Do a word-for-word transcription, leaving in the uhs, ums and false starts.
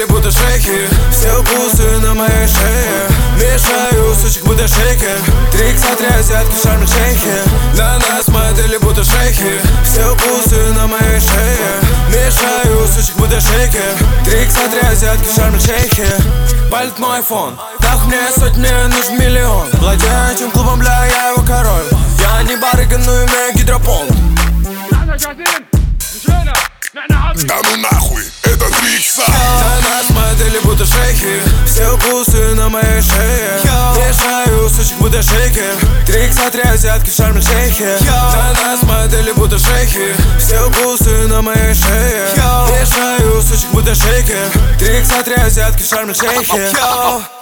модели будто шейхи. Все укусы на моей шее. Мешаю сучек будто шейкер. Три икса, три азиатки в Шарм-эль-Шейхе. На нас модели будто шейхи. Все укусы на моей шее. Мешаю сучек будто шейкер. Три икса, три азиатки в Шарм-эль-Шейхе. Палит мой айфон. Так мне сотни, мне нужен миллион. Владею этим клубом, бля, я его король. Я не барыга, но имею гидропон. Да ну нахуй, это три икса. На нас модели будто шейхи. Все укусы на моей шее. Мешаю сучек будто шейкер. Три икса, три азиатки в Шарм-эль-Шейхе. На нас модели будто шейхи. Все укусы на моей шее. Мешаю сучек будто шейкер. Три икса, три азиатки в Шарм-эль-Шейхе.